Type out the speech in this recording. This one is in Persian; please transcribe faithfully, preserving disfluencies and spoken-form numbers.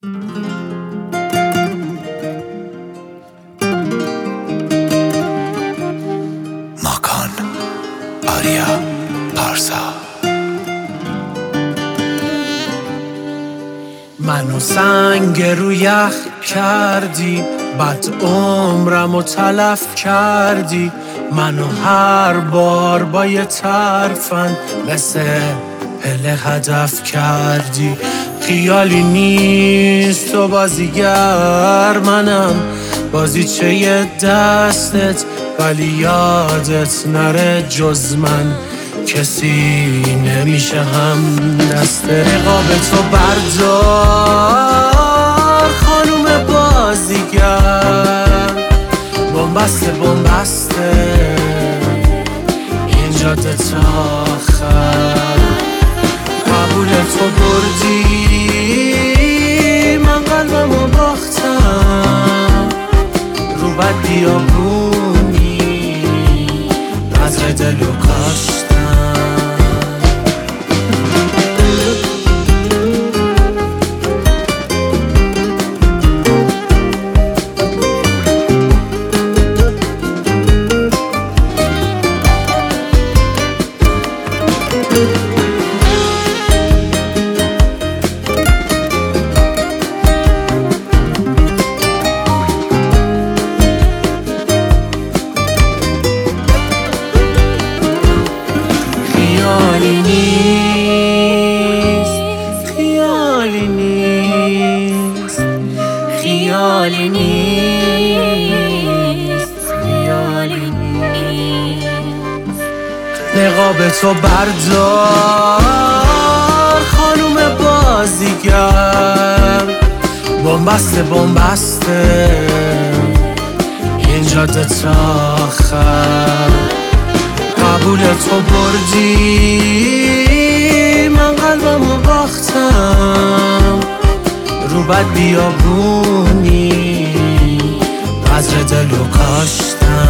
ماکان آریا پارسا. منو سنگ رو یخ کردی، بد عمرمو تلف کردی. منو هر بار با یه ترفند مثل پله هدف کردی. خیالی نیست تو بازیگر، منم بازیچه یه دستت، ولی یادت نره جز من کسی نمیشه هم دست رقاب تو بردار. خانوم بازیگر بومبسته بومبسته، این جاده تا آخر. قبول تو بردی، من قلبمو باختم رو بد بیابونی، بذر دلو کاشتم. خیالی نیست، خیالی نیست، خیالی نیست، خیالی نیست. نقاب تو بردار خانوم بازیگر، بومبسته بومبسته، این جاده تا آخر. قبول تو بردی، من قلبمو باختم رو بد بیابونی، بذر دلو کاشتم.